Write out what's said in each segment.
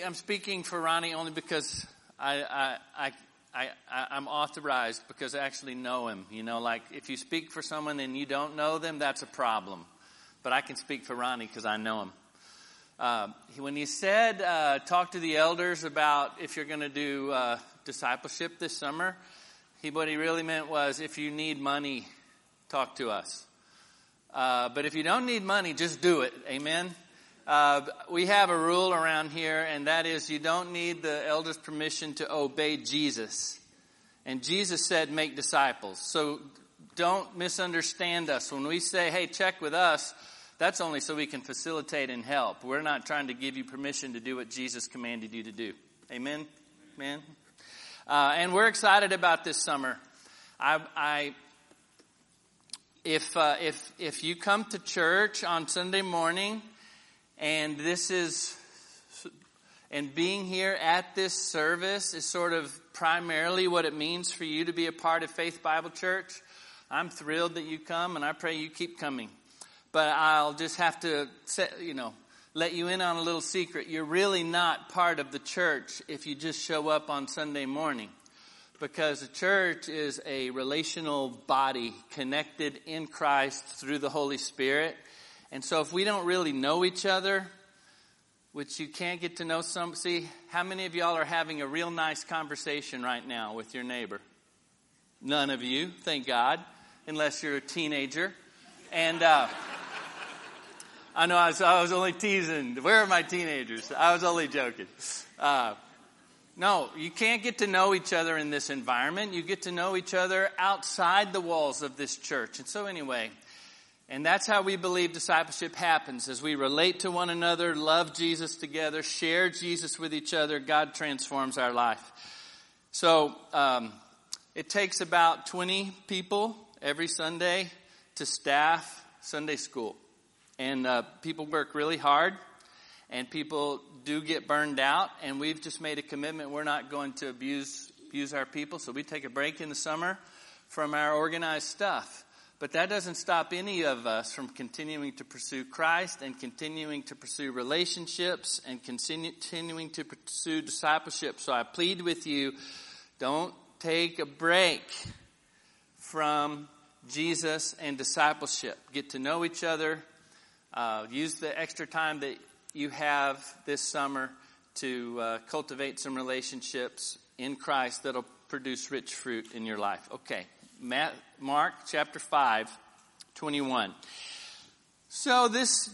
I'm speaking for Ronnie only because I'm authorized because I actually know him. You know, like if you speak for someone and you don't know them, that's a problem. But I can speak for Ronnie because I know him. When he said, talk to the elders about if you're going to do discipleship this summer, what he really meant was if you need money, talk to us. But if you don't need money, just do it. Amen. We have a rule around here, and that is you don't need the elders' permission to obey Jesus. And Jesus said, make disciples. So don't misunderstand us. When we say, hey, check with us, that's only so we can facilitate and help. We're not trying to give you permission to do what Jesus commanded you to do. Amen? Amen? And we're excited about this summer. If you come to church on Sunday morning, and being here at this service is sort of primarily what it means for you to be a part of Faith Bible Church, I'm thrilled that you come, and I pray you keep coming. But I'll just have to let you in on a little secret. You're really not part of the church if you just show up on Sunday morning. Because the church is a relational body connected in Christ through the Holy Spirit. And so if we don't really know each other, which you can't get to know see, how many of y'all are having a real nice conversation right now with your neighbor? None of you, thank God, unless you're a teenager. And I know I was only teasing. Where are my teenagers? I was only joking. No, you can't get to know each other in this environment. You get to know each other outside the walls of this church. And so anyway, and that's how we believe discipleship happens. As we relate to one another, love Jesus together, share Jesus with each other, God transforms our life. So it takes about 20 people every Sunday to staff Sunday school. And people work really hard, and people do get burned out, and we've just made a commitment. We're not going to abuse our people, so we take a break in the summer from our organized stuff. But that doesn't stop any of us from continuing to pursue Christ and continuing to pursue relationships and continuing to pursue discipleship. So I plead with you, don't take a break from Jesus and discipleship. Get to know each other. Use the extra time that you have this summer to cultivate some relationships in Christ that'll produce rich fruit in your life. Okay. Mark chapter 5:21. So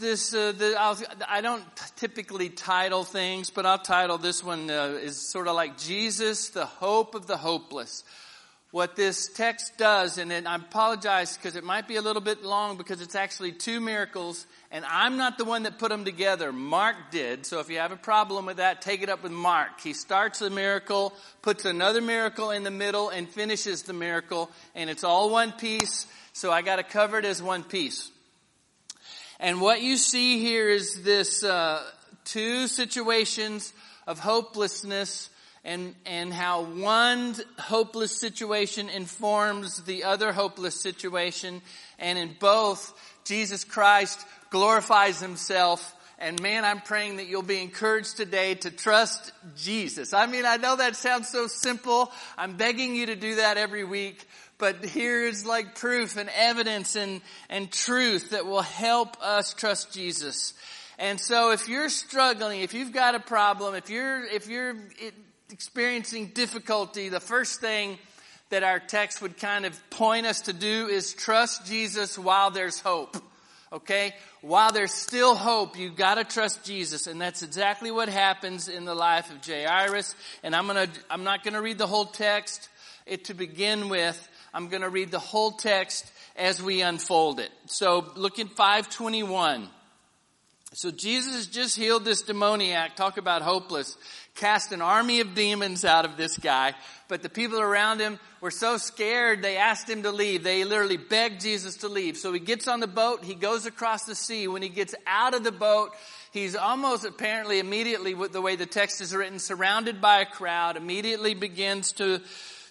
I don't typically title things, but I'll title this one is sort of like Jesus, the hope of the hopeless. What this text does, and I apologize because it might be a little bit long because it's actually two miracles, and I'm not the one that put them together. Mark did. So if you have a problem with that, take it up with Mark. He starts the miracle, puts another miracle in the middle, and finishes the miracle, and it's all one piece. So I got to cover it as one piece. And what you see here is this two situations of hopelessness, and how one hopeless situation informs the other hopeless situation. And in both, Jesus Christ glorifies himself. And man, I'm praying that you'll be encouraged today to trust Jesus. I mean, I know that sounds so simple. I'm begging you to do that every week. But here's like proof and evidence and truth that will help us trust Jesus. And so if you're struggling, if you've got a problem, if you're experiencing difficulty, the first thing that our text would kind of point us to do is trust Jesus while there's hope. Okay? While there's still hope, you gotta trust Jesus. And that's exactly what happens in the life of Jairus. And I'm not gonna read the whole text to begin with. I'm gonna read the whole text as we unfold it. So look at 5:21. So Jesus has just healed this demoniac. Talk about hopeless. Cast an army of demons out of this guy. But the people around him were so scared, they asked him to leave. They literally begged Jesus to leave. So he gets on the boat. He goes across the sea. When he gets out of the boat, he's almost apparently immediately, with the way the text is written, surrounded by a crowd, immediately begins to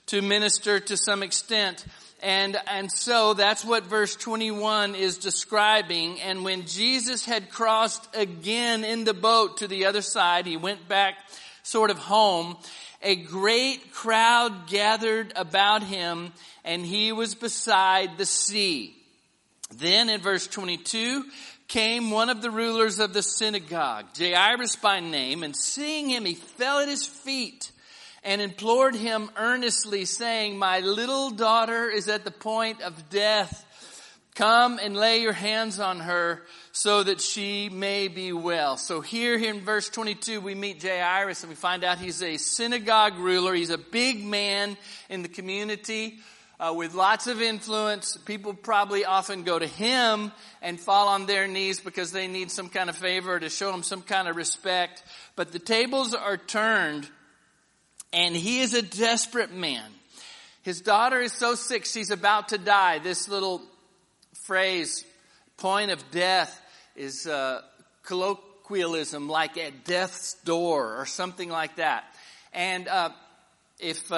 to minister to some extent. And so that's what verse 21 is describing. And when Jesus had crossed again in the boat to the other side, he went back sort of home. A great crowd gathered about him, and he was beside the sea. Then in verse 22, came one of the rulers of the synagogue, Jairus by name, and seeing him, he fell at his feet and implored him earnestly, saying, "My little daughter is at the point of death. Come and lay your hands on her so that she may be well." So here in verse 22, we meet Jairus and we find out he's a synagogue ruler. He's a big man in the community with lots of influence. People probably often go to him and fall on their knees because they need some kind of favor, to show him some kind of respect. But the tables are turned, and he is a desperate man. His daughter is so sick, she's about to die. This little phrase, point of death, is colloquialism like at death's door or something like that. And if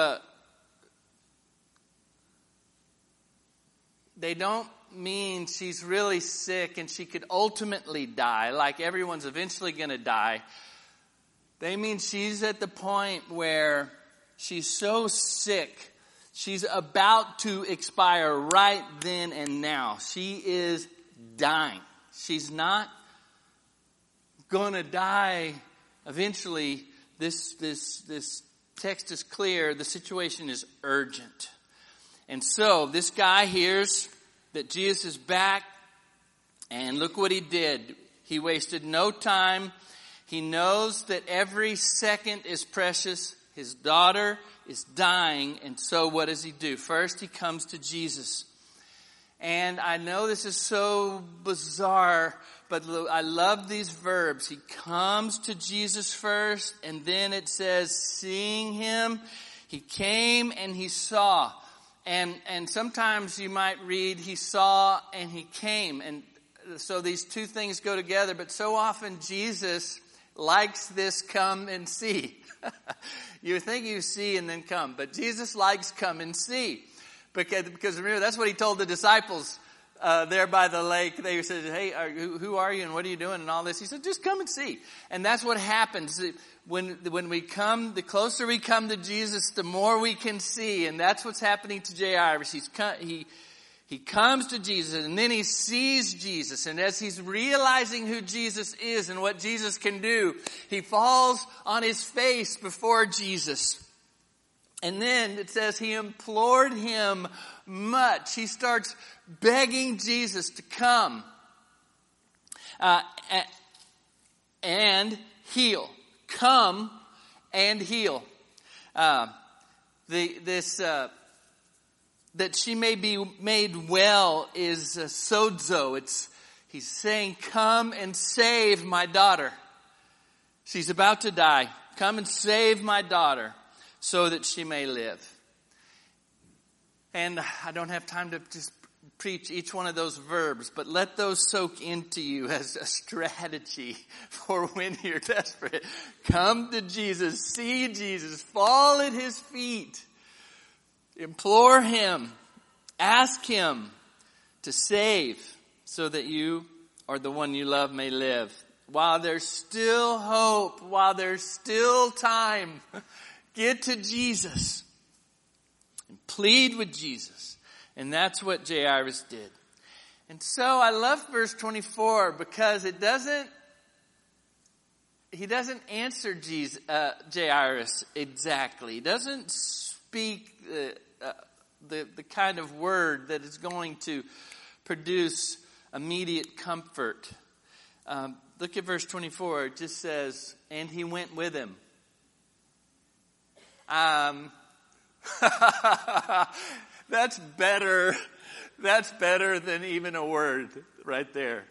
they don't mean she's really sick and she could ultimately die, like everyone's eventually going to die. They mean she's at the point where she's so sick, she's about to expire right then and now. She is dying. She's not going to die eventually. This text is clear. The situation is urgent. And so this guy hears that Jesus is back, and look what he did. He wasted no time. He knows that every second is precious. His daughter is dying, and so what does he do? First, he comes to Jesus. And I know this is so bizarre, but I love these verbs. He comes to Jesus first, and then it says, seeing him, he came and he saw. And sometimes you might read, he saw and he came. And so these two things go together. But so often Jesus likes this come and see. You think you see and then come. But Jesus likes come and see. Because remember, that's what he told the disciples there by the lake. They said, "Hey, who are you and what are you doing?" and all this. He said, "Just come and see." And that's what happens. When we come, the closer we come to Jesus, the more we can see. And that's what's happening to Jairus. He comes to Jesus, and then he sees Jesus. And as he's realizing who Jesus is and what Jesus can do, he falls on his face before Jesus. And then it says he implored him much. He starts begging Jesus to come and heal. Come and heal. That she may be made well is sozo. He's saying, come and save my daughter. She's about to die. Come and save my daughter so that she may live. And I don't have time to just preach each one of those verbs, but let those soak into you as a strategy for when you're desperate. Come to Jesus, see Jesus, fall at his feet, implore him, ask him to save so that you or the one you love may live. While there's still hope, while there's still time, get to Jesus and plead with Jesus. And that's what Jairus did. And so I love verse 24 because he doesn't answer Jairus exactly. He doesn't speak the kind of word that is going to produce immediate comfort. Look at verse 24. It just says, and he went with him. That's better. That's better than even a word right there.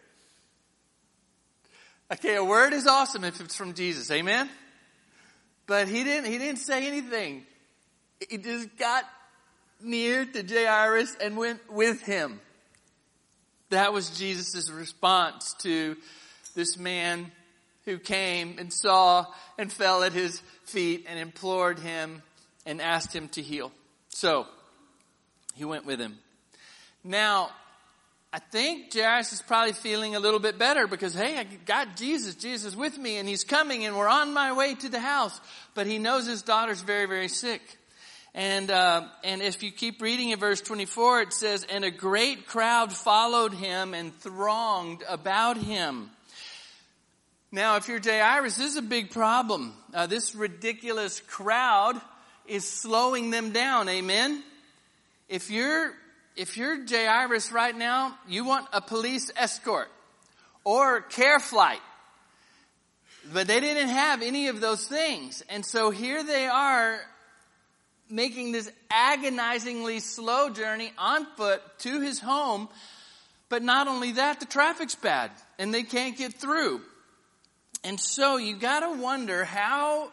Okay, a word is awesome if it's from Jesus. Amen? But he didn't say anything. He just got near to Jairus and went with him. That was Jesus' response to this man who came and saw and fell at his feet and implored him and asked him to heal. So he went with him. Now, I think Jairus is probably feeling a little bit better because, hey, I got Jesus with me, and he's coming, and we're on my way to the house. But he knows his daughter's very, very sick. And if you keep reading in verse 24, it says, and a great crowd followed him and thronged about him. Now, if you're Jairus, this is a big problem. This ridiculous crowd is slowing them down. Amen? If you're Jairus right now, you want a police escort or care flight. But they didn't have any of those things. And so here they are making this agonizingly slow journey on foot to his home. But not only that, the traffic's bad and they can't get through. And so you got to wonder how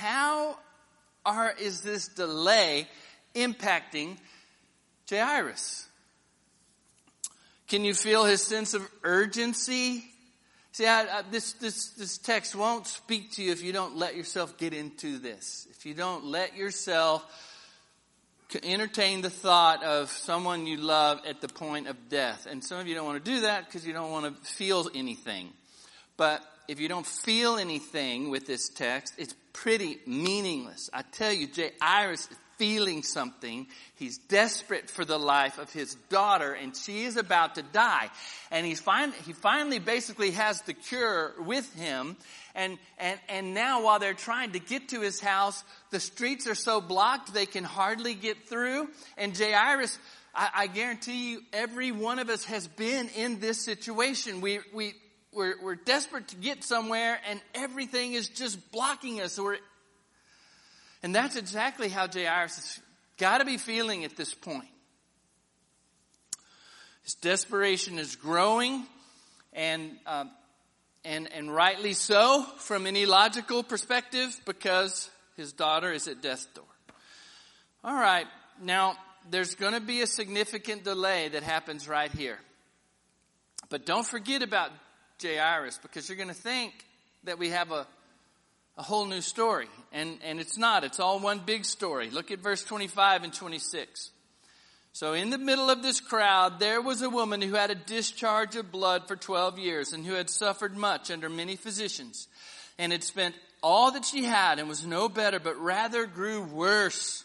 is this delay impacting Jairus? Can you feel his sense of urgency? See, this text won't speak to you if you don't let yourself get into this. If you don't let yourself entertain the thought of someone you love at the point of death. And some of you don't want to do that because you don't want to feel anything. But if you don't feel anything with this text, it's pretty meaningless. I tell you, Jairus is feeling something. He's desperate for the life of his daughter, and she is about to die. And he finally basically has the cure with him. And now while they're trying to get to his house, the streets are so blocked they can hardly get through. And Jairus, I guarantee you, every one of us has been in this situation. We're desperate to get somewhere, and everything is just blocking us. And that's exactly how Jairus has got to be feeling at this point. His desperation is growing, and rightly so from any logical perspective, because his daughter is at death's door. All right, now there's going to be a significant delay that happens right here. But don't forget about Jairus, because you're going to think that we have a whole new story. And it's not. It's all one big story. Look at verse 25 and 26. So in the middle of this crowd, there was a woman who had a discharge of blood for 12 years and who had suffered much under many physicians and had spent all that she had and was no better, but rather grew worse.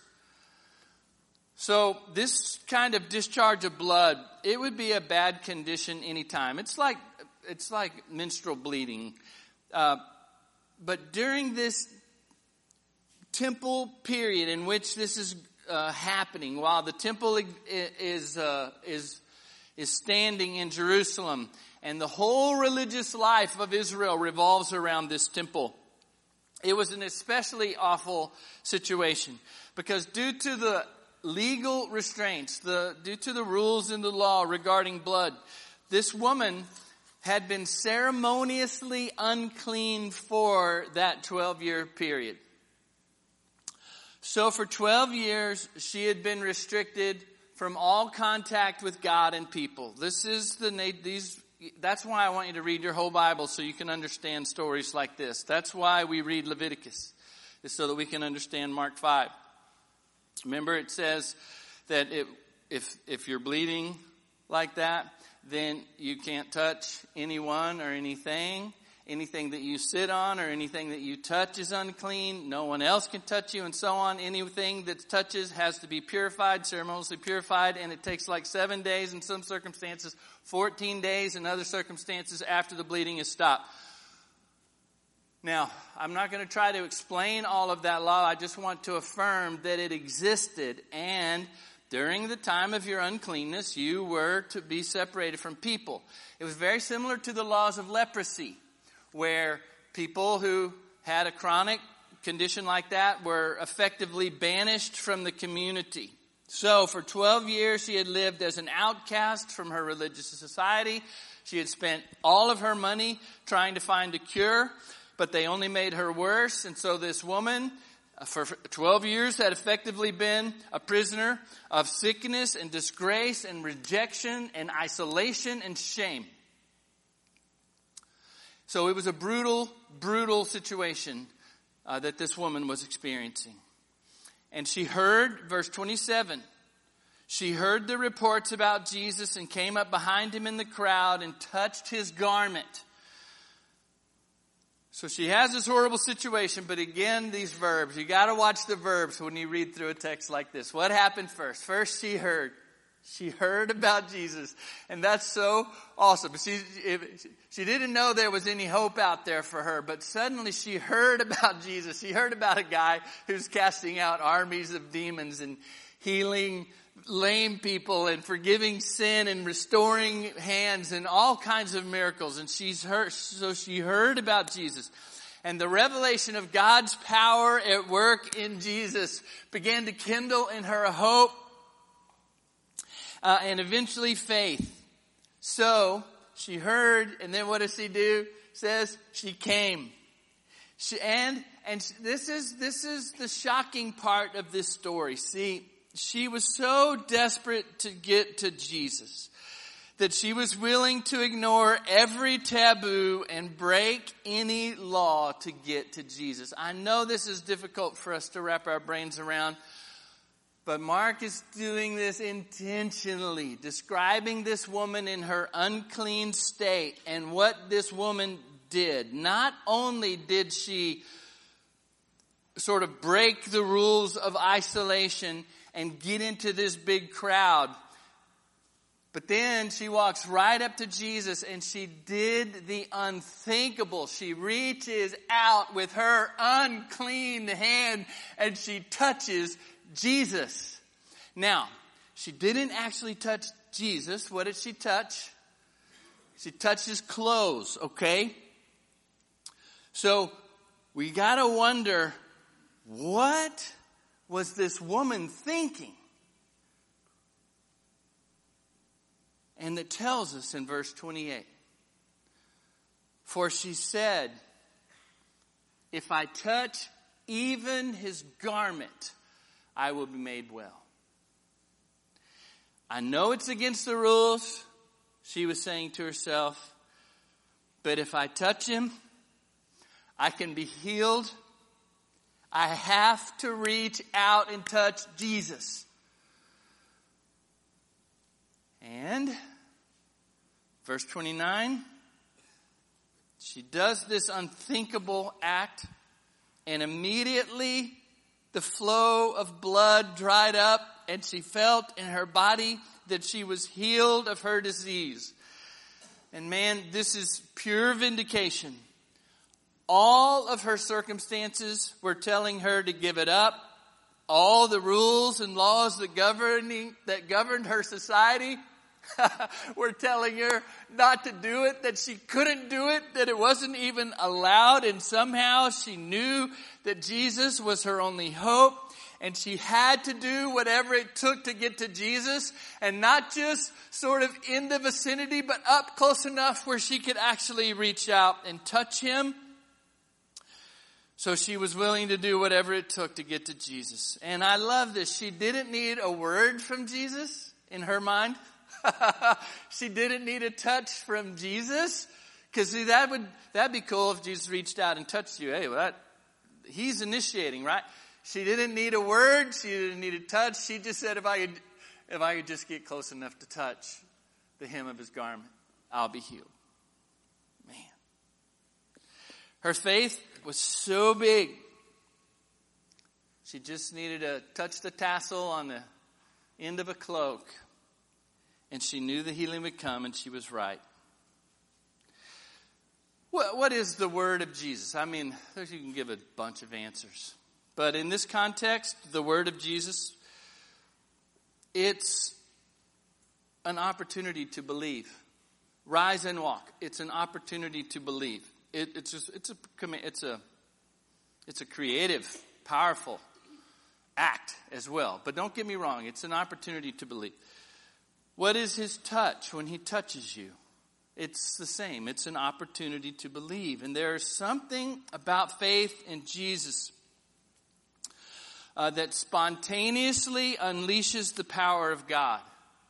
So this kind of discharge of blood, it would be a bad condition anytime. It's like menstrual bleeding. But during this temple period in which this is happening, while the temple is standing in Jerusalem, and the whole religious life of Israel revolves around this temple, it was an especially awful situation, because due to the legal restraints, due to the rules in the law regarding blood, this woman had been ceremoniously unclean for that 12-year period. So for 12 years, she had been restricted from all contact with God and people. That's why I want you to read your whole Bible, so you can understand stories like this. That's why we read Leviticus, is so that we can understand Mark 5. Remember, it says that if you're bleeding like that, then you can't touch anyone or anything. Anything that you sit on or anything that you touch is unclean. No one else can touch you, and so on. Anything that touches has to be purified, ceremoniously purified, and it takes like 7 days in some circumstances, 14 days in other circumstances after the bleeding is stopped. Now, I'm not going to try to explain all of that law. I just want to affirm that it existed, and during the time of your uncleanness, you were to be separated from people. It was very similar to the laws of leprosy, where people who had a chronic condition like that were effectively banished from the community. So for 12 years, she had lived as an outcast from her religious society. She had spent all of her money trying to find a cure, but they only made her worse. And so this woman, for 12 years, had effectively been a prisoner of sickness and disgrace and rejection and isolation and shame. So it was a brutal, brutal situation that this woman was experiencing. And she heard, verse 27, she heard the reports about Jesus and came up behind him in the crowd and touched his garment. So she has this horrible situation, but again, these verbs. You got to watch the verbs when you read through a text like this. What happened first? First, she heard. She heard about Jesus. And that's so awesome. She didn't know there was any hope out there for her, but suddenly she heard about Jesus. She heard about a guy who's casting out armies of demons and healing lame people and forgiving sin and restoring hands and all kinds of miracles. And so she heard about Jesus. And the revelation of God's power at work in Jesus began to kindle in her hope and eventually faith. So she heard, and then what does she do? Says she came. This is the shocking part of this story. See, she was so desperate to get to Jesus that she was willing to ignore every taboo and break any law to get to Jesus. I know this is difficult for us to wrap our brains around, but Mark is doing this intentionally, describing this woman in her unclean state and what this woman did. Not only did she sort of break the rules of isolation and get into this big crowd, but then she walks right up to Jesus and she did the unthinkable. She reaches out with her unclean hand and she touches Jesus. Now, she didn't actually touch Jesus. What did she touch? She touched his clothes, okay? So we gotta wonder, what was this woman thinking? And it tells us in verse 28. For she said, if I touch even his garment, I will be made well. I know it's against the rules, she was saying to herself, but if I touch him, I can be healed. I have to reach out and touch Jesus. And verse 29, she does this unthinkable act, and immediately the flow of blood dried up, and she felt in her body that she was healed of her disease. And man, this is pure vindication. All of her circumstances were telling her to give it up. All the rules and laws that governed her society were telling her not to do it, that she couldn't do it, that it wasn't even allowed. And somehow she knew that Jesus was her only hope. And she had to do whatever it took to get to Jesus. And not just sort of in the vicinity, but up close enough where she could actually reach out and touch him. So she was willing to do whatever it took to get to Jesus. And I love this. She didn't need a word from Jesus in her mind. She didn't need a touch from Jesus. Because see, that'd be cool if Jesus reached out and touched you. Hey, well, he's initiating, right? She didn't need a word. She didn't need a touch. She just said, if I could just get close enough to touch the hem of his garment, I'll be healed. Man. Her faith was so big. She just needed to touch the tassel on the end of a cloak. And she knew the healing would come, and she was right. What is the word of Jesus? I mean, you can give a bunch of answers. But in this context, the word of Jesus, it's an opportunity to believe. Rise and walk. It's an opportunity to believe. It's a creative, powerful act as well. But don't get me wrong, it's an opportunity to believe. What is his touch when he touches you? It's the same. It's an opportunity to believe. And there is something about faith in Jesus that spontaneously unleashes the power of God.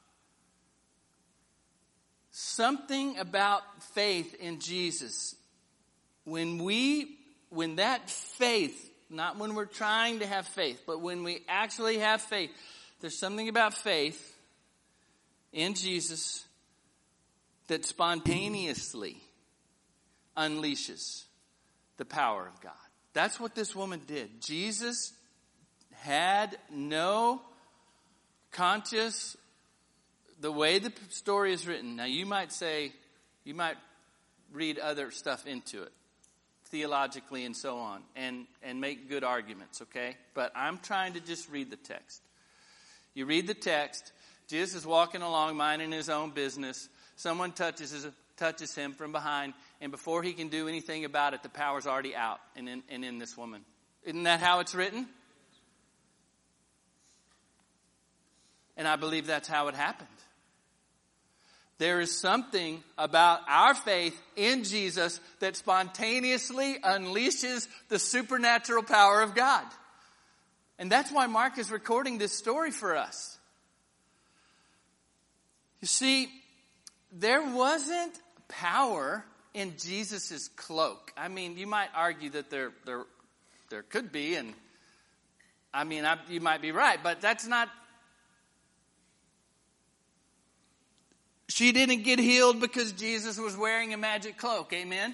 Something about faith in Jesus. When that faith not when we're trying to have faith, but when we actually have faith. There's something about faith in Jesus that spontaneously unleashes the power of God. That's what this woman did. Jesus had no conscious, the way the story is written. Now you might read other stuff into it, theologically and so on, and make good arguments, okay? But I'm trying to just read the text. You read the text, Jesus is walking along, minding his own business. Someone touches him from behind, and before he can do anything about it, the power's already out and in this woman. Isn't that how it's written? And I believe that's how it happened. There is something about our faith in Jesus that spontaneously unleashes the supernatural power of God. And that's why Mark is recording this story for us. You see, there wasn't power in Jesus' cloak. I mean, you might argue that there could be, and you might be right, but that's not. She didn't get healed because Jesus was wearing a magic cloak. Amen?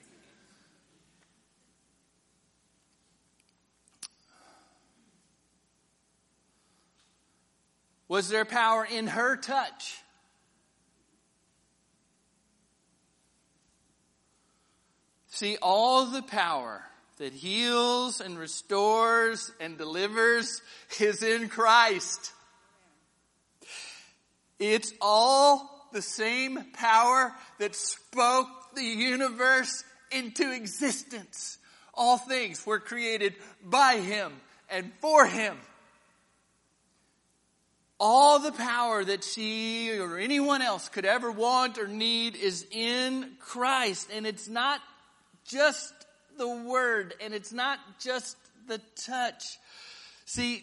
Was there power in her touch? See, all the power that heals and restores and delivers is in Christ. It's all the same power that spoke the universe into existence. All things were created by Him and for Him. All the power that she or anyone else could ever want or need is in Christ. And it's not just the word, and it's not just the touch. See,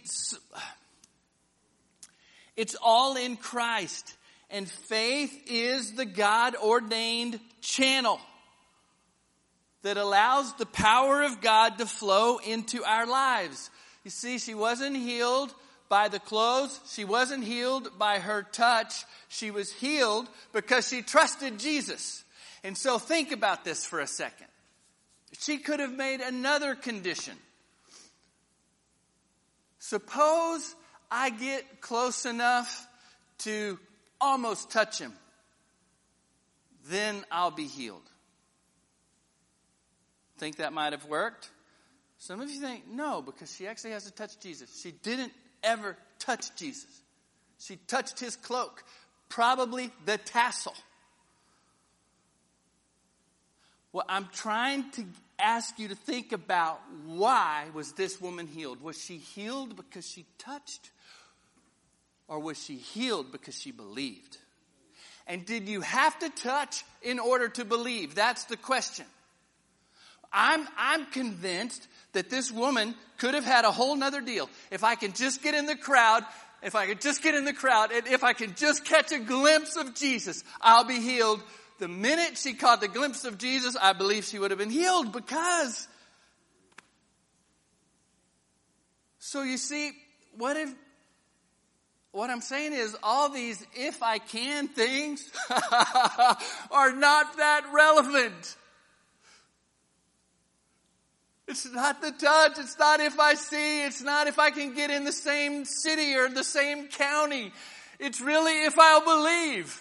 it's all in Christ. And faith is the God-ordained channel that allows the power of God to flow into our lives. You see, she wasn't healed by the clothes. She wasn't healed by her touch. She was healed because she trusted Jesus. And so think about this for a second. She could have made another condition. Suppose I get close enough to almost touch him. Then I'll be healed. Think that might have worked? Some of you think, no, because she actually has to touch Jesus. She didn't ever touch Jesus. She touched his cloak, probably the tassel. Well, I'm trying to ask you to think about, why was this woman healed? Was she healed because she touched? Or was she healed because she believed? And did you have to touch in order to believe? That's the question. I'm convinced that this woman could have had a whole nother deal. If I can just get in the crowd, and if I can just catch a glimpse of Jesus, I'll be healed. The minute she caught the glimpse of Jesus, I believe she would have been healed, because. So you see, what I'm saying is, all these if I can things are not that relevant. It's not the touch. It's not if I see. It's not if I can get in the same city or the same county. It's really if I'll believe.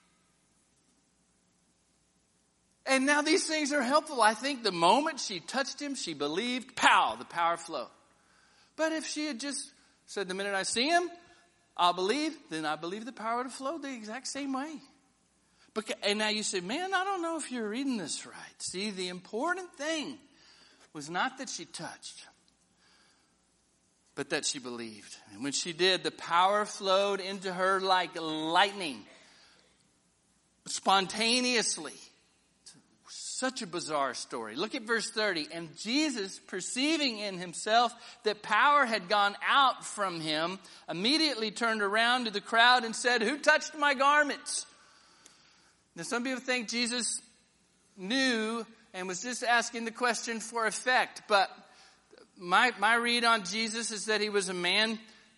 And now these things are helpful. I think the moment she touched him, she believed, pow, the power flowed. But if she had just said, the minute I see him, I'll believe, then I believe the power would have flowed the exact same way. And now you say, man, I don't know if you're reading this right. See, the important thing was not that she touched, but that she believed. And when she did, the power flowed into her like lightning, spontaneously. Such a bizarre story. Look at verse 30. And Jesus, perceiving in himself that power had gone out from him, immediately turned around to the crowd and said, "Who touched my garments?" Now, some people think Jesus knew and was just asking the question for effect. But my read on Jesus is that he was a man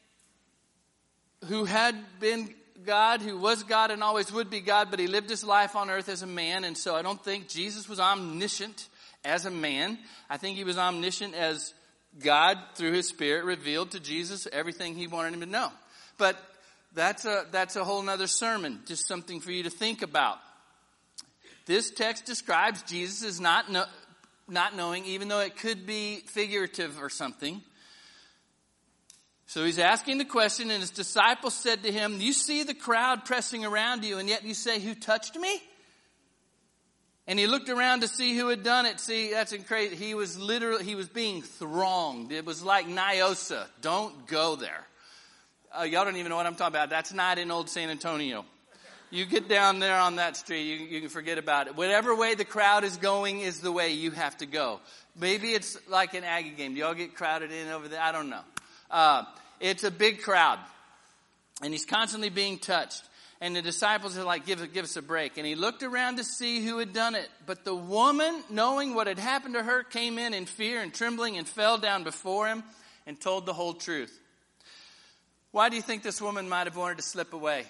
who had been God, who was God and always would be God, but he lived his life on earth as a man. And so I don't think Jesus was omniscient as a man. I think he was omniscient as God, through his Spirit, revealed to Jesus everything he wanted him to know. But that's a whole nother sermon, just something for you to think about. This text describes Jesus as not knowing, even though it could be figurative or something. So he's asking the question, and his disciples said to him, "You see the crowd pressing around you, and yet you say, 'Who touched me?'" And he looked around to see who had done it. See, that's crazy. He was being thronged. It was like Nyosa. Don't go there. Y'all don't even know what I'm talking about. That's not in Old San Antonio. You get down there on that street, you can forget about it. Whatever way the crowd is going is the way you have to go. Maybe it's like an Aggie game. Do y'all get crowded in over there? I don't know. It's a big crowd. And he's constantly being touched. And the disciples are like, give us a break. And he looked around to see who had done it. But the woman, knowing what had happened to her, came in fear and trembling and fell down before him and told the whole truth. Why do you think this woman might have wanted to slip away?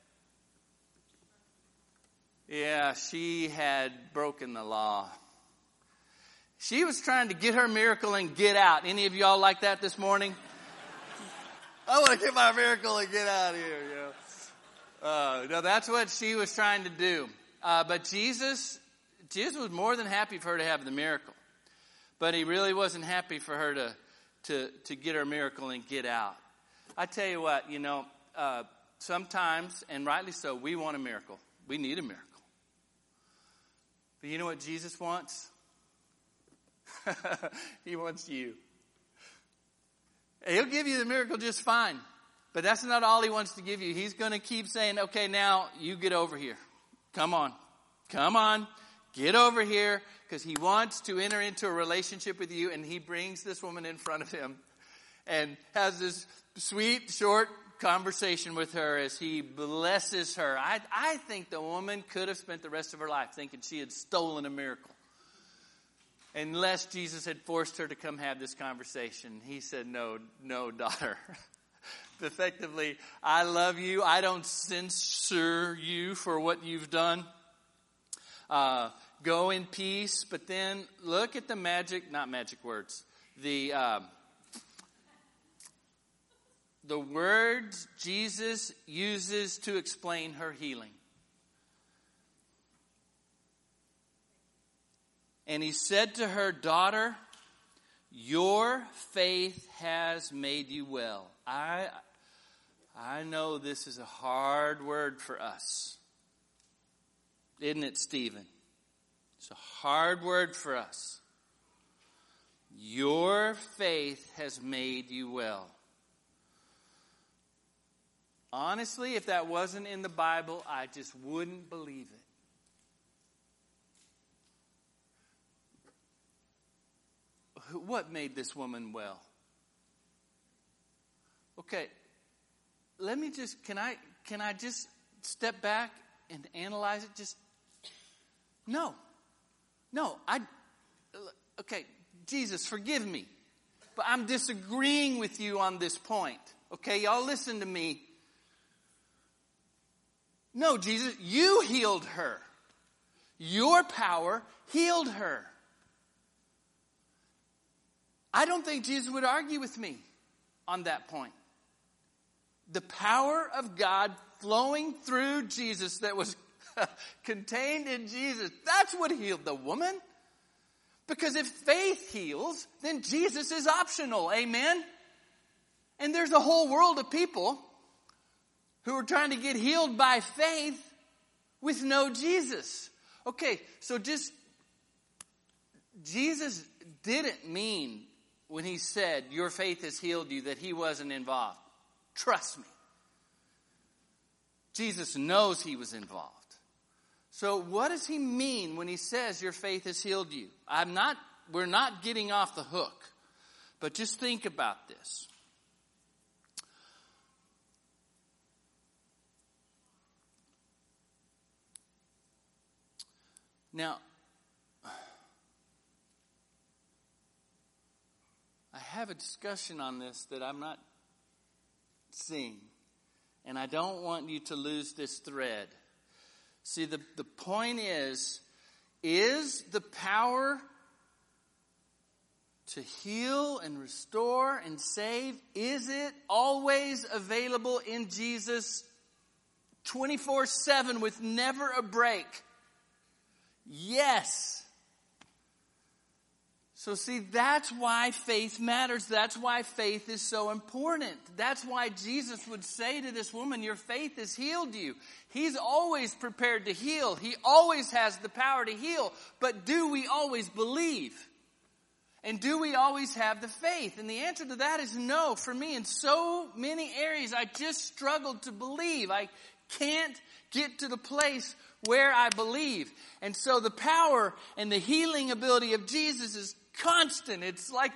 Yeah, she had broken the law. She was trying to get her miracle and get out. Any of y'all like that this morning? I want to get my miracle and get out of here, you know. No, that's what she was trying to do. But Jesus was more than happy for her to have the miracle. But he really wasn't happy for her to get her miracle and get out. I tell you what, you know, sometimes, and rightly so, we want a miracle. We need a miracle. But you know what Jesus wants? He wants you. He'll give you the miracle just fine. But that's not all he wants to give you. He's going to keep saying, okay, now you get over here. Come on. Get over here. Because he wants to enter into a relationship with you. And he brings this woman in front of him and has this sweet, short conversation with her as he blesses her. I think the woman could have spent the rest of her life thinking she had stolen a miracle. Unless Jesus had forced her to come have this conversation. He said, no, daughter. Effectively, I love you. I don't censure you for what you've done. Go in peace. But then look at the not magic words. The words Jesus uses to explain her healing. And he said to her, "Daughter, your faith has made you well." I know this is a hard word for us. Isn't it, Stephen? It's a hard word for us. Your faith has made you well. Honestly, if that wasn't in the Bible, I just wouldn't believe it. What made this woman well? Okay, let me just, can I just step back and analyze it? Okay, Jesus, forgive me. But I'm disagreeing with you on this point. Okay, y'all listen to me. No, Jesus, you healed her. Your power healed her. I don't think Jesus would argue with me on that point. The power of God flowing through Jesus that was contained in Jesus, that's what healed the woman. Because if faith heals, then Jesus is optional. Amen? And there's a whole world of people who are trying to get healed by faith with no Jesus. Okay, so Jesus didn't mean when he said, your faith has healed you, that he wasn't involved. Trust me. Jesus knows he was involved. So what does he mean when he says your faith has healed you? We're not getting off the hook. But just think about this. Now, I have a discussion on this that I'm not seeing. And I don't want you to lose this thread. See, the point is the power to heal and restore and save, is it always available in Jesus 24/7 with never a break? Yes. So see, that's why faith matters. That's why faith is so important. That's why Jesus would say to this woman, your faith has healed you. He's always prepared to heal. He always has the power to heal. But do we always believe? And do we always have the faith? And the answer to that is no. For me, in so many areas, I just struggle to believe. I can't get to the place where I believe. And so the power and the healing ability of Jesus is constant. It's like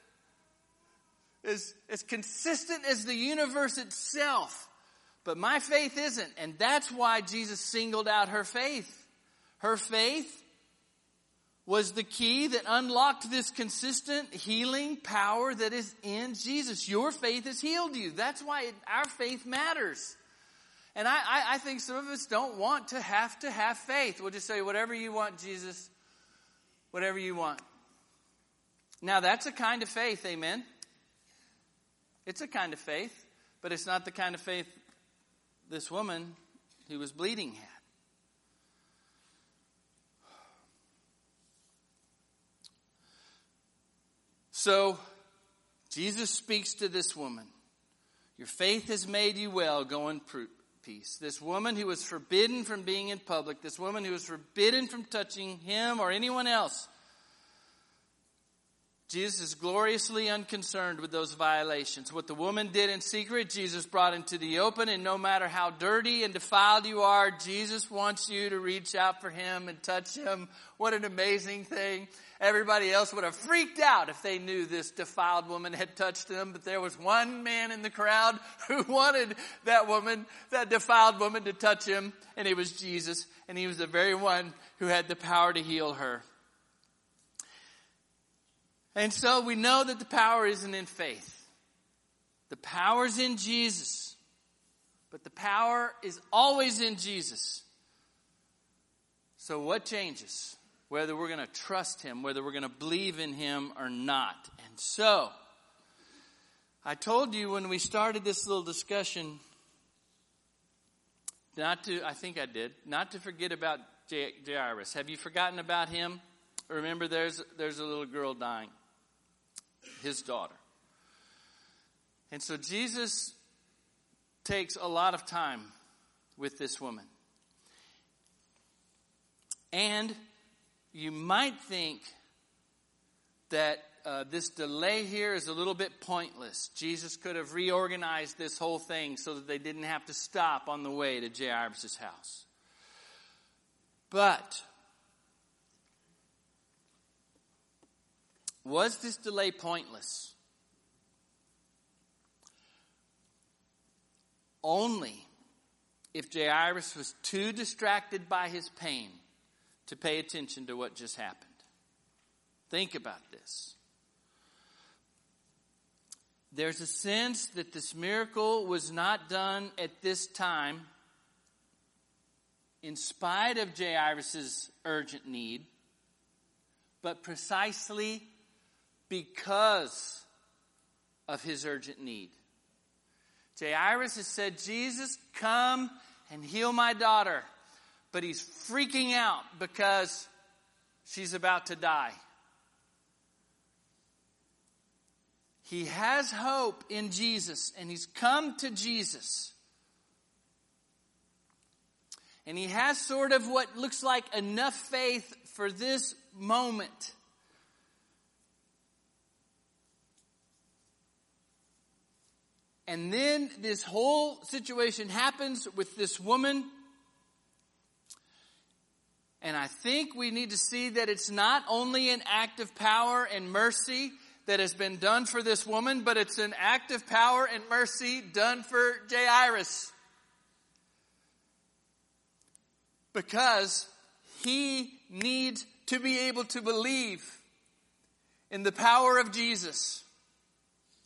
as consistent as the universe itself. But my faith isn't. And that's why Jesus singled out her faith. Her faith was the key that unlocked this consistent healing power that is in Jesus. Your faith has healed you. That's why our faith matters. And I think some of us don't want to have faith. We'll just say, whatever you want, Jesus, whatever you want. Now, that's a kind of faith, amen? It's a kind of faith, but it's not the kind of faith this woman who was bleeding had. So, Jesus speaks to this woman. Your faith has made you well. Go in peace. This woman who was forbidden from being in public, this woman who was forbidden from touching him or anyone else, Jesus is gloriously unconcerned with those violations. What the woman did in secret, Jesus brought into the open. And no matter how dirty and defiled you are, Jesus wants you to reach out for him and touch him. What an amazing thing. Everybody else would have freaked out if they knew this defiled woman had touched them. But there was one man in the crowd who wanted that woman, that defiled woman, to touch him. And it was Jesus. And he was the very one who had the power to heal her. And so we know that the power isn't in faith. The power's in Jesus. But the power is always in Jesus. So what changes? Whether we're going to trust him, whether we're going to believe in him or not. And so, I told you when we started this little discussion, not to forget about Jairus. Have you forgotten about him? Remember, there's a little girl dying. His daughter. And so Jesus takes a lot of time with this woman. And you might think that this delay here is a little bit pointless. Jesus could have reorganized this whole thing so that they didn't have to stop on the way to Jairus' house. But was this delay pointless? Only if Jairus was too distracted by his pain to pay attention to what just happened. Think about this. There's a sense that this miracle was not done at this time in spite of Jairus' urgent need, but precisely because of his urgent need. Jairus has said, Jesus, come and heal my daughter. But he's freaking out because she's about to die. He has hope in Jesus, and he's come to Jesus. And he has sort of what looks like enough faith for this moment. And then this whole situation happens with this woman. And I think we need to see that it's not only an act of power and mercy that has been done for this woman, but it's an act of power and mercy done for Jairus. Because he needs to be able to believe in the power of Jesus.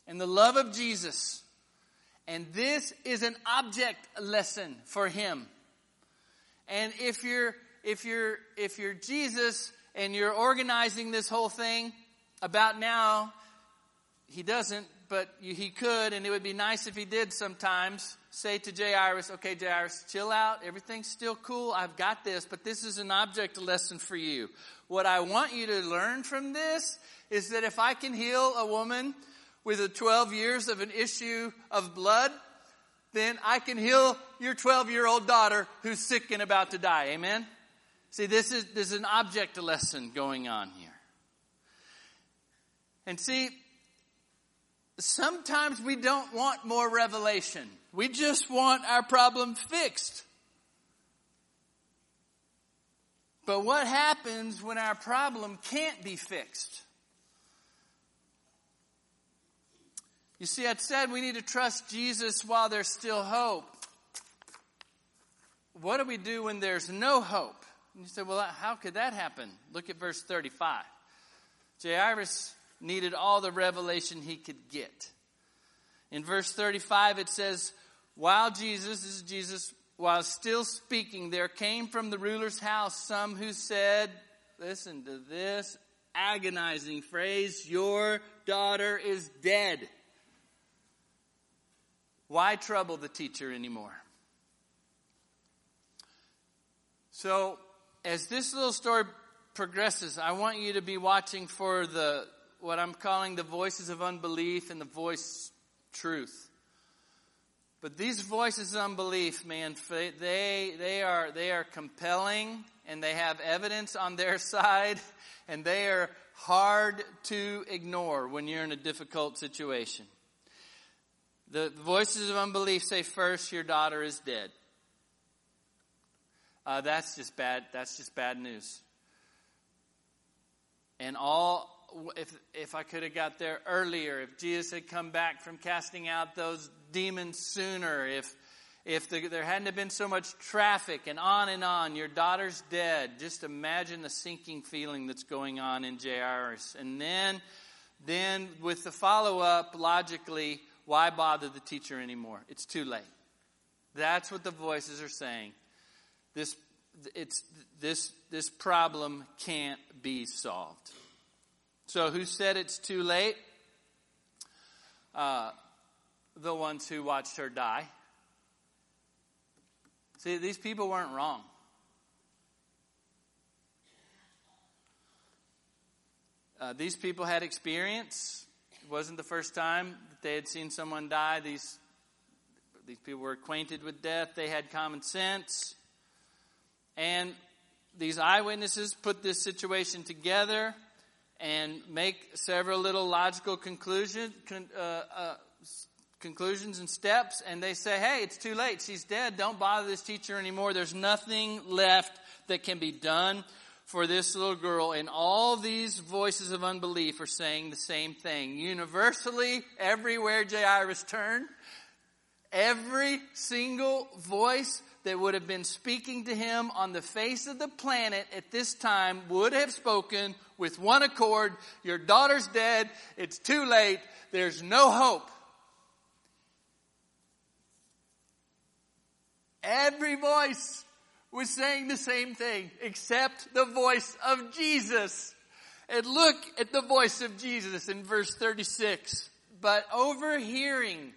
and the love of Jesus. And this is an object lesson for him. And if you're Jesus and you're organizing this whole thing about now, he doesn't, but he could, and it would be nice if he did sometimes, say to Jairus, okay, Jairus, chill out. Everything's still cool. I've got this, but this is an object lesson for you. What I want you to learn from this is that if I can heal a woman with 12 years of an issue of blood, then I can heal your 12-year-old daughter who's sick and about to die. Amen? See, this is an object lesson going on here. And see, sometimes we don't want more revelation. We just want our problem fixed. But what happens when our problem can't be fixed? You see, I said we need to trust Jesus while there's still hope. What do we do when there's no hope? And you say, well, how could that happen? Look at verse 35. Jairus needed all the revelation he could get. In verse 35, it says, while Jesus, while still speaking, there came from the ruler's house some who said, listen to this agonizing phrase, your daughter is dead. Why trouble the teacher anymore? So, as this little story progresses, I want you to be watching for what I'm calling the voices of unbelief and the voice truth. But these voices of unbelief, man, they are compelling, and they have evidence on their side, and they are hard to ignore when you're in a difficult situation. The voices of unbelief say first, your daughter is dead. That's just bad. That's just bad news. And if I could have got there earlier, if Jesus had come back from casting out those demons sooner, if there hadn't been so much traffic and on, your daughter's dead. Just imagine the sinking feeling that's going on in Jairus. And then with the follow-up, logically, why bother the teacher anymore? It's too late. That's what the voices are saying. This problem can't be solved. So who said it's too late? The ones who watched her die. See, these people weren't wrong. These people had experience. It wasn't the first time that they had seen someone die. These people were acquainted with death. They had common sense. And these eyewitnesses put this situation together and make several little logical conclusions and steps. And they say, hey, it's too late. She's dead. Don't bother this teacher anymore. There's nothing left that can be done for this little girl. And all these voices of unbelief are saying the same thing. Universally, everywhere Jairus turned, every single voice that would have been speaking to him on the face of the planet at this time would have spoken with one accord, your daughter's dead, it's too late, there's no hope. Every voice was saying the same thing, except the voice of Jesus. And look at the voice of Jesus in verse 36. But overhearing,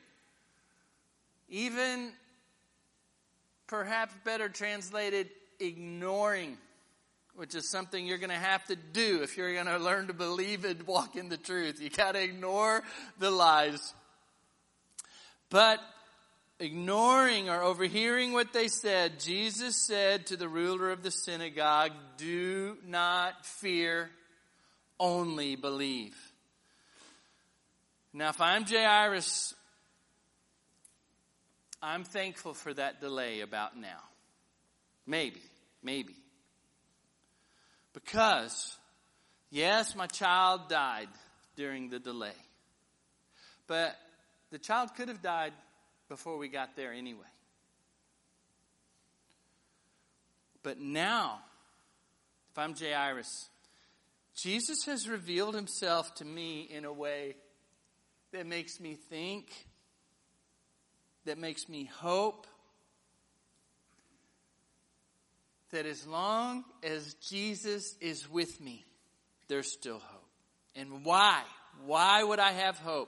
even perhaps better translated, ignoring, which is something you're going to have to do if you're going to learn to believe and walk in the truth. You got to ignore the lies. But ignoring or overhearing what they said, Jesus said to the ruler of the synagogue, do not fear, only believe. Now, if I'm Jairus, I'm thankful for that delay about now. Maybe. Because, yes, my child died during the delay. But the child could have died before we got there anyway. But now, if I'm Jairus, Jesus has revealed himself to me in a way that makes me think, that makes me hope that as long as Jesus is with me, there's still hope. And why? Why would I have hope?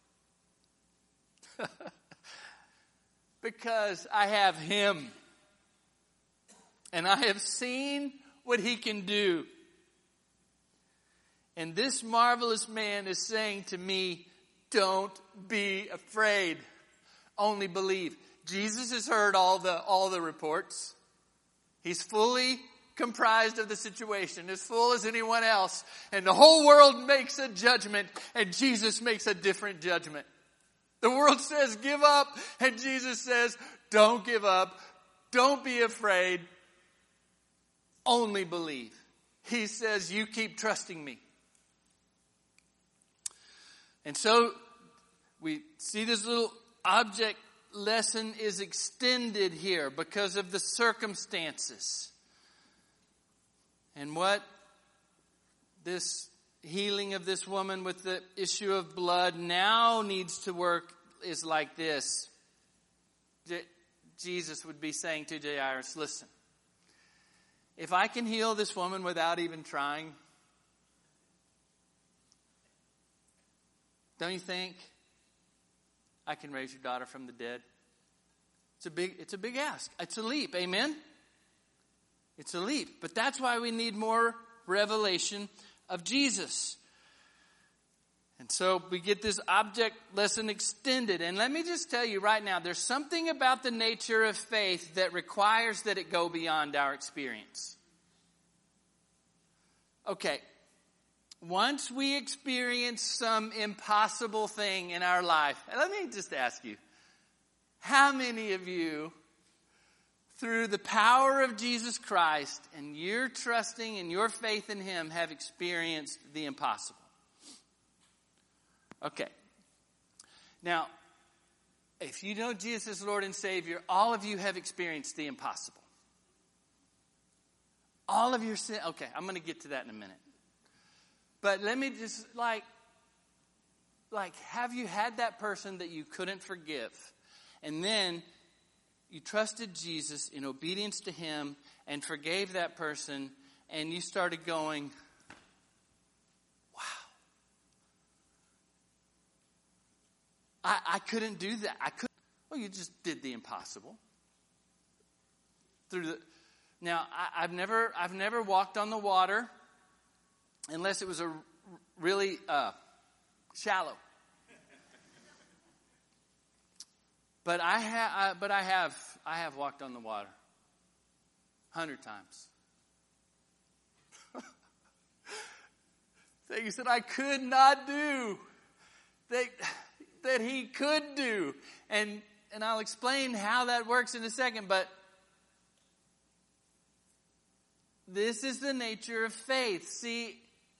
Because I have Him. And I have seen what He can do. And this marvelous man is saying to me, don't be afraid. Only believe. Jesus has heard all the reports. He's fully comprised of the situation, as full as anyone else. And the whole world makes a judgment, and Jesus makes a different judgment. The world says, give up, and Jesus says, don't give up. Don't be afraid. Only believe. He says, you keep trusting me. And so we see this little object lesson is extended here because of the circumstances. And what this healing of this woman with the issue of blood now needs to work is like this. Jesus would be saying to Jairus, listen, if I can heal this woman without even trying, don't you think I can raise your daughter from the dead? It's a big ask. It's a leap. Amen? It's a leap. But that's why we need more revelation of Jesus. And so we get this object lesson extended. And let me just tell you right now, there's something about the nature of faith that requires that it go beyond our experience. Okay. Once we experience some impossible thing in our life, and let me just ask you, how many of you, through the power of Jesus Christ and your trusting and your faith in Him, have experienced the impossible? Okay. Now, if you know Jesus as Lord and Savior, all of you have experienced the impossible. All of your sin. Okay, I'm going to get to that in a minute. But let me just, like, have you had that person that you couldn't forgive? And then you trusted Jesus in obedience to Him and forgave that person, and you started going, wow. I couldn't do that. Well, you just did the impossible. Now, I've never walked on the water unless it was a really shallow. But I have walked on the water 100 times. Things that I could not do, that He could do, and I'll explain how that works in a second. But this is the nature of faith. See.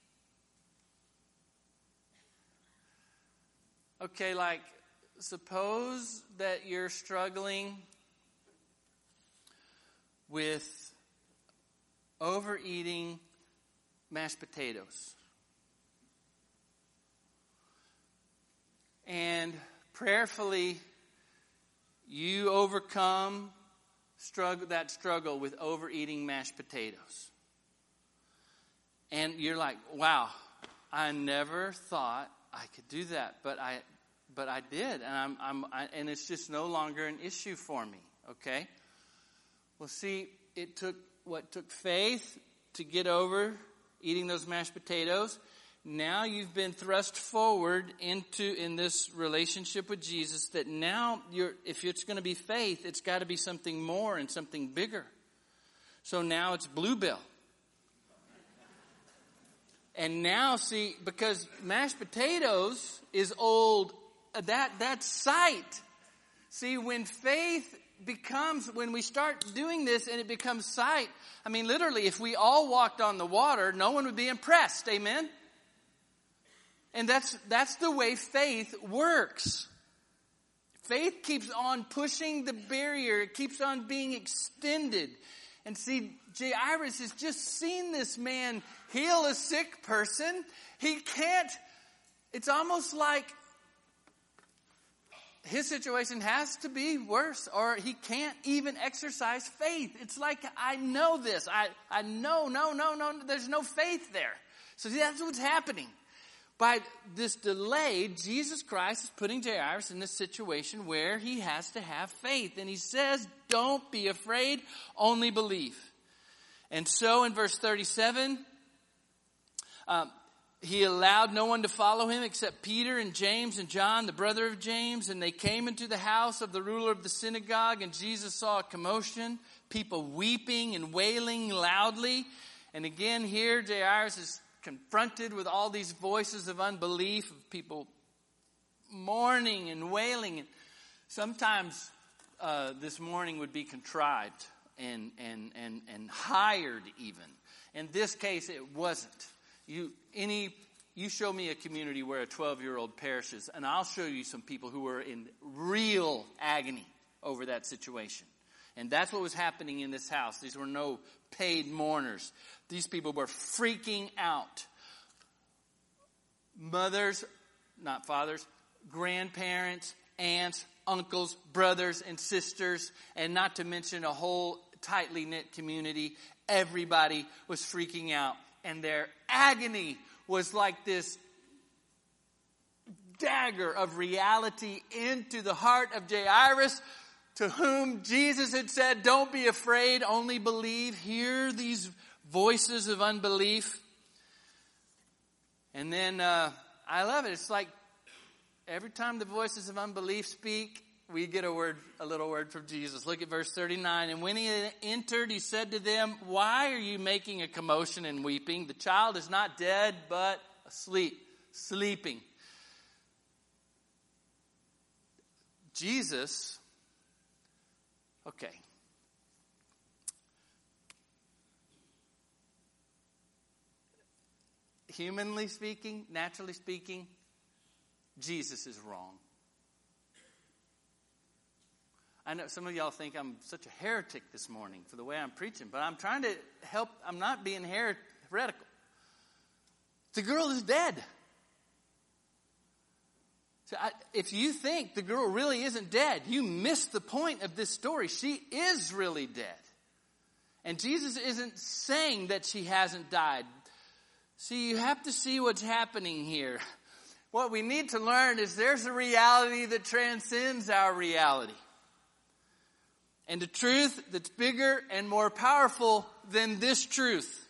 Okay, like, suppose that you're struggling with overeating mashed potatoes. And prayerfully, you overcome that struggle with overeating mashed potatoes. And you're like, wow, I never thought I could do that, but I did, and and it's just no longer an issue for me. Okay. Well, see, it took faith to get over eating those mashed potatoes. Now you've been thrust forward in this relationship with Jesus. That now if it's going to be faith, it's got to be something more and something bigger. So now it's bluebell. And now, see, because mashed potatoes is old, that's sight. See, when we start doing this and it becomes sight, I mean, literally, if we all walked on the water, no one would be impressed. Amen? And that's the way faith works. Faith keeps on pushing the barrier. It keeps on being extended. And see, Jairus has just seen this man heal a sick person. He can't, it's almost like his situation has to be worse, or he can't even exercise faith. It's like, I know this. I know, no, there's no faith there. So see, that's what's happening. By this delay, Jesus Christ is putting Jairus in this situation where he has to have faith. And he says, don't be afraid, only believe. And so in verse 37, he allowed no one to follow him except Peter and James and John, the brother of James. And they came into the house of the ruler of the synagogue, and Jesus saw a commotion, people weeping and wailing loudly. And again here, Jairus is confronted with all these voices of unbelief, of people mourning and wailing. And sometimes this mourning would be contrived and hired even. In this case, it wasn't. You show me a community where a 12-year-old perishes, and I'll show you some people who were in real agony over that situation. And that's what was happening in this house. These were no paid mourners. These people were freaking out. Mothers, not fathers, grandparents, aunts, uncles, brothers, and sisters, and not to mention a whole tightly knit community. Everybody was freaking out. And their agony was like this dagger of reality into the heart of Jairus, to whom Jesus had said, don't be afraid, only believe. Hear these voices of unbelief. And then I love it. It's like every time the voices of unbelief speak, we get a little word from Jesus. Look at verse 39. And when he entered, he said to them, why are you making a commotion and weeping? The child is not dead, but asleep, sleeping. Jesus, okay. Humanly speaking, naturally speaking, Jesus is wrong. I know some of y'all think I'm such a heretic this morning for the way I'm preaching, but I'm trying to help. I'm not being heretical. The girl is dead. So if you think the girl really isn't dead, you miss the point of this story. She is really dead. And Jesus isn't saying that she hasn't died. See, you have to see what's happening here. What we need to learn is there's a reality that transcends our reality. And a truth that's bigger and more powerful than this truth.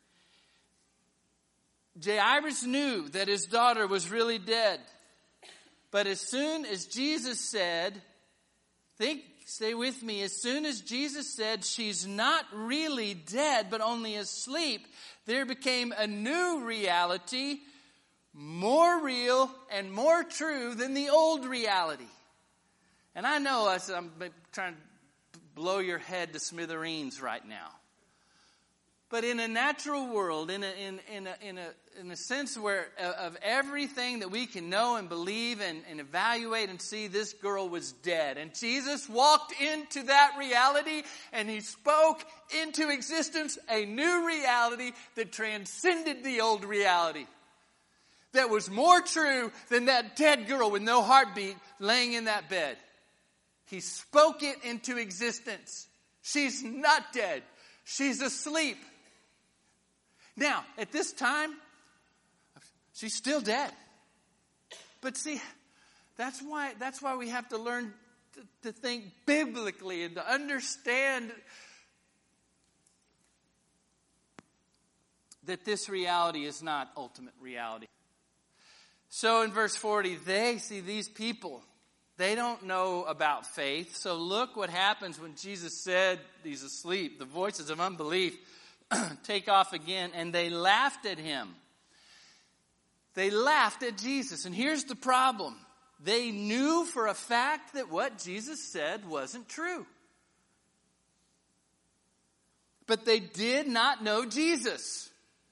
Jairus knew that his daughter was really dead. But as soon as Jesus said, stay with me, as soon as Jesus said she's not really dead but only asleep, there became a new reality, more real and more true than the old reality. And I know I'm trying to blow your head to smithereens right now. But in a natural world, in a sense where of everything that we can know and believe and evaluate and see, this girl was dead. And Jesus walked into that reality and he spoke into existence a new reality that transcended the old reality. That was more true than that dead girl with no heartbeat laying in that bed. He spoke it into existence. She's not dead. She's asleep. Now, at this time, she's still dead. But see, that's why we have to learn to think biblically and to understand that this reality is not ultimate reality. So in verse 40, these people, they don't know about faith. So look what happens when Jesus said he's asleep. The voices of unbelief take off again, and they laughed at him. They laughed at Jesus. And here's the problem. They knew for a fact that what Jesus said wasn't true. But they did not know Jesus.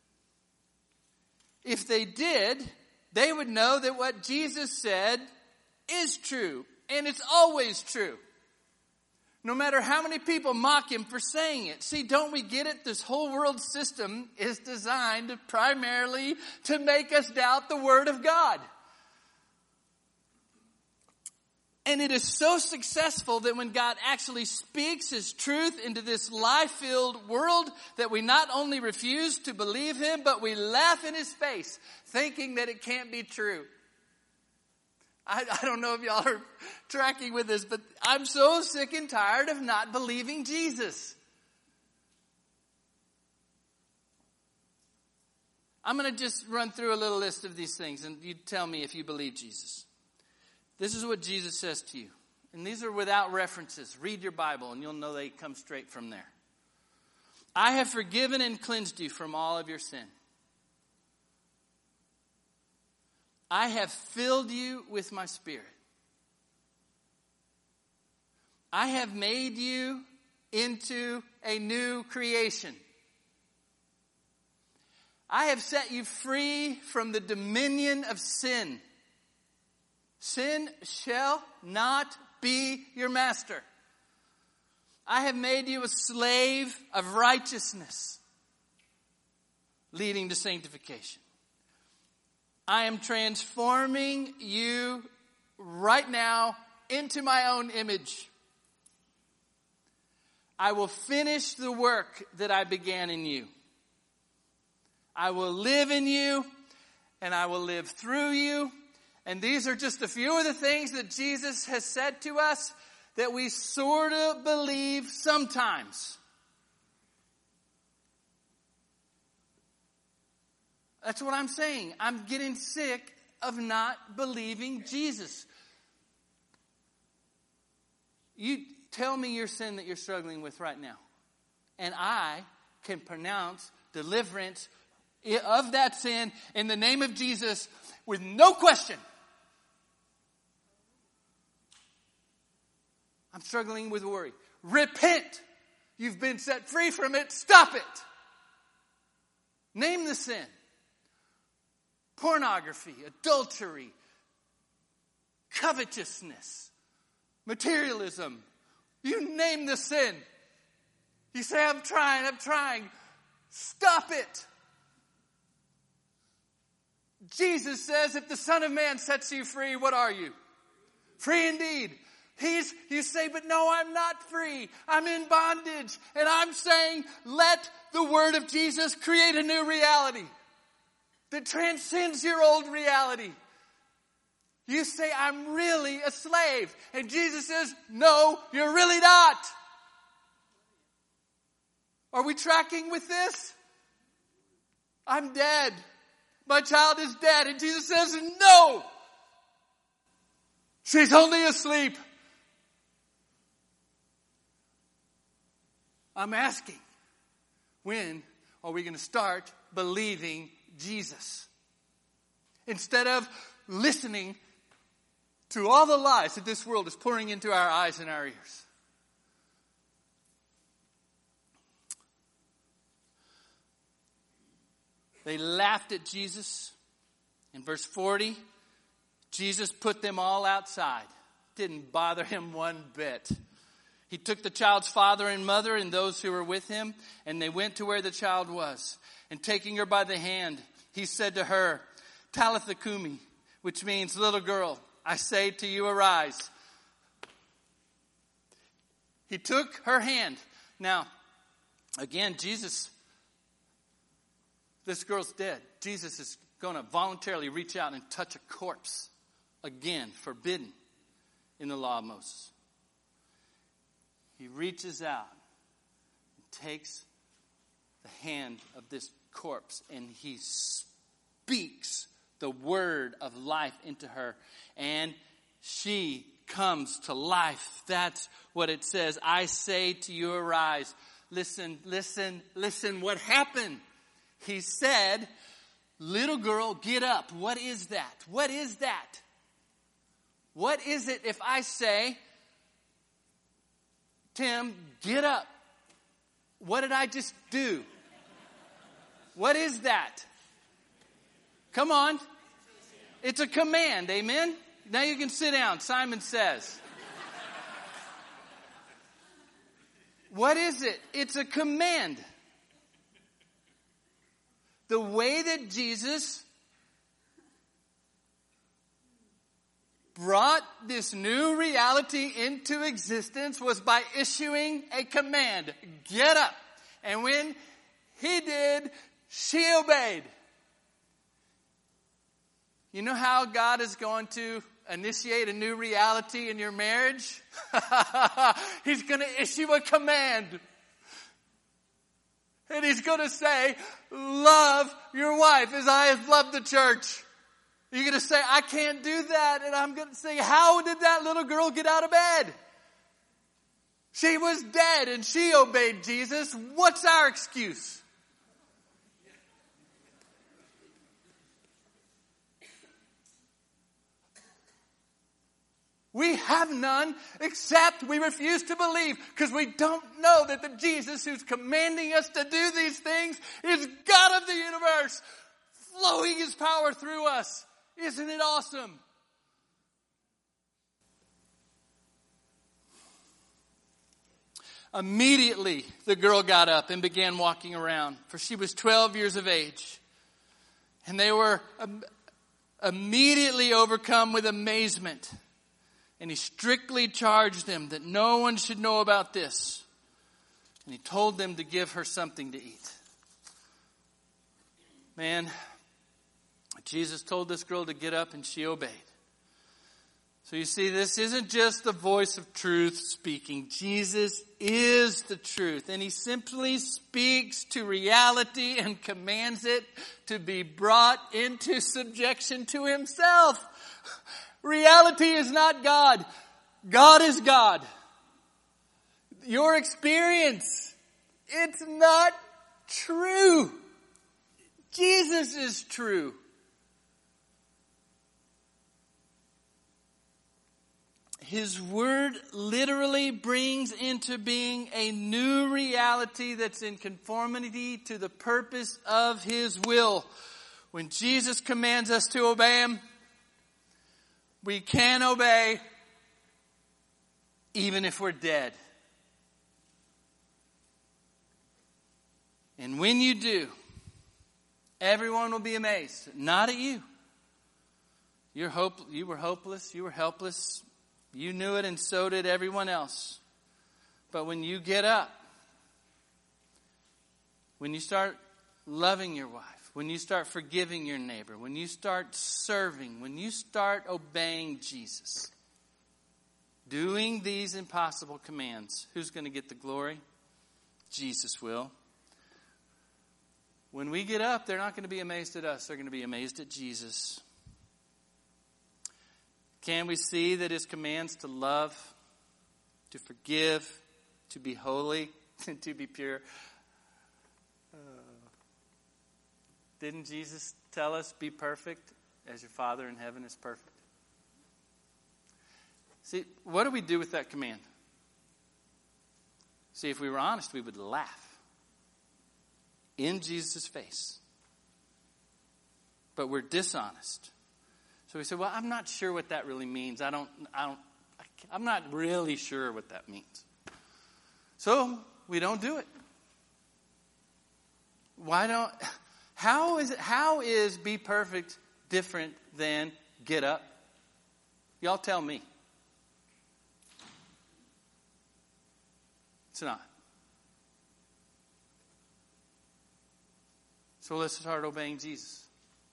If they did, they would know that what Jesus said is true. And it's always true. No matter how many people mock him for saying it. See, don't we get it? This whole world system is designed primarily to make us doubt the Word of God. And it is so successful that when God actually speaks His truth into this life-filled world, that we not only refuse to believe Him, but we laugh in His face, thinking that it can't be true. I don't know if y'all are tracking with this, but I'm so sick and tired of not believing Jesus. I'm going to just run through a little list of these things, and you tell me if you believe Jesus. This is what Jesus says to you. And these are without references. Read your Bible and you'll know they come straight from there. I have forgiven and cleansed you from all of your sin. I have filled you with my Spirit. I have made you into a new creation. I have set you free from the dominion of sin. Sin shall not be your master. I have made you a slave of righteousness, leading to sanctification. I am transforming you right now into my own image. I will finish the work that I began in you. I will live in you, and I will live through you. And these are just a few of the things that Jesus has said to us that we sort of believe sometimes. That's what I'm saying. I'm getting sick of not believing Jesus. You tell me your sin that you're struggling with right now, and I can pronounce deliverance of that sin in the name of Jesus with no question. I'm struggling with worry. Repent. You've been set free from it. Stop it. Name the sin. Pornography, adultery, covetousness, materialism. You name the sin. You say, I'm trying. Stop it. Jesus says, if the Son of Man sets you free, what are you? Free indeed. You say, but no, I'm not free. I'm in bondage. And I'm saying, let the word of Jesus create a new reality that transcends your old reality. You say, I'm really a slave. And Jesus says, no, you're really not. Are we tracking with this? I'm dead. My child is dead. And Jesus says, no. She's only asleep. I'm asking, when are we going to start believing Jesus? Instead of listening to all the lies that this world is pouring into our eyes and our ears. They laughed at Jesus. In verse 40, Jesus put them all outside. Didn't bother him one bit. He took the child's father and mother and those who were with him, and they went to where the child was. And taking her by the hand, he said to her, Talitha Kumi, which means, little girl, I say to you, arise. He took her hand. Now, again, this girl's dead. Jesus is going to voluntarily reach out and touch a corpse. Again, forbidden in the law of Moses. He reaches out and takes the hand of this corpse and he speaks the word of life into her, and she comes to life. That's what it says. I say to you, arise. Listen what happened. He said, little girl, get up. What is that? What is that? What is it if I say, Tim, get up? What did I just do? What is that? Come on. It's a command, amen? Now you can sit down, Simon says. What is it? It's a command. The way that Jesus brought this new reality into existence was by issuing a command. Get up. And when he did, she obeyed. You know how God is going to initiate a new reality in your marriage? He's going to issue a command. And he's going to say, love your wife as I have loved the church. You're going to say, I can't do that. And I'm going to say, how did that little girl get out of bed? She was dead and she obeyed Jesus. What's our excuse? We have none except we refuse to believe because we don't know that the Jesus who's commanding us to do these things is God of the universe, flowing his power through us. Isn't it awesome? Immediately, the girl got up and began walking around, for she was 12 years of age. And they were immediately overcome with amazement. And he strictly charged them that no one should know about this. And he told them to give her something to eat. Man, Jesus told this girl to get up and she obeyed. So you see, this isn't just the voice of truth speaking. Jesus is the truth. And he simply speaks to reality and commands it to be brought into subjection to himself. Reality is not God. God is God. Your experience, it's not true. Jesus is true. His word literally brings into being a new reality that's in conformity to the purpose of his will. When Jesus commands us to obey him, we can obey even if we're dead. And when you do, everyone will be amazed. Not at you. You were hopeless. You were helpless. You knew it, and so did everyone else. But when you get up, when you start loving your wife, when you start forgiving your neighbor, when you start serving, when you start obeying Jesus, doing these impossible commands, who's going to get the glory? Jesus will. When we get up, they're not going to be amazed at us. They're going to be amazed at Jesus. Can we see that his commands to love, to forgive, to be holy, and to be pure? Didn't Jesus tell us, be perfect as your Father in heaven is perfect? See, what do we do with that command? See, if we were honest, we would laugh in Jesus' face. But we're dishonest. So we say, well, I'm not sure what that really means. I'm not really sure what that means. So we don't do it. How is be perfect different than get up? Y'all tell me. It's not. So let's start obeying Jesus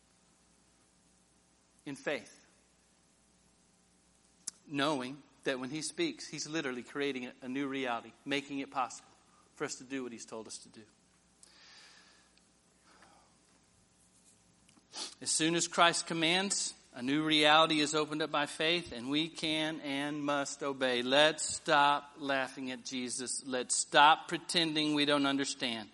in faith, knowing that when he speaks, he's literally creating a new reality, making it possible for us to do what he's told us to do. As soon as Christ commands, a new reality is opened up by faith, and we can and must obey. Let's stop laughing at Jesus. Let's stop pretending we don't understand.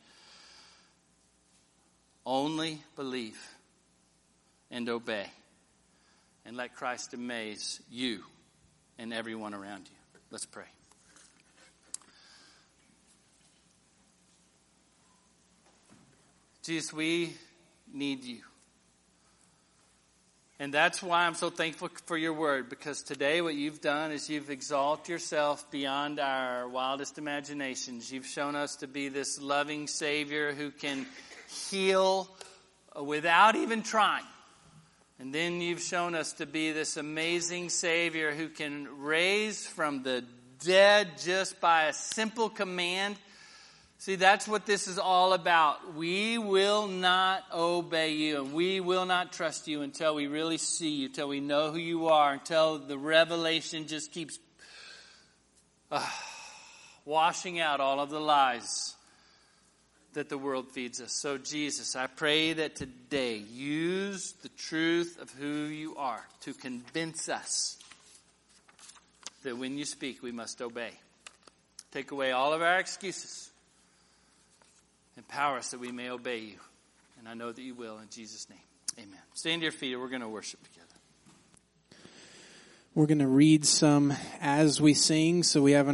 Only believe and obey. And let Christ amaze you and everyone around you. Let's pray. Jesus, we need you. And that's why I'm so thankful for your word, because today what you've done is you've exalted yourself beyond our wildest imaginations. You've shown us to be this loving Savior who can heal without even trying. And then you've shown us to be this amazing Savior who can raise from the dead just by a simple command. See, that's what this is all about. We will not obey you, and we will not trust you until we really see you, until we know who you are, until the revelation just keeps washing out all of the lies that the world feeds us. So, Jesus, I pray that today, use the truth of who you are to convince us that when you speak, we must obey. Take away all of our excuses. Empower us that we may obey you. And I know that you will in Jesus' name. Amen. Stand to your feet, or we're going to worship together. We're going to read some as we sing, so we have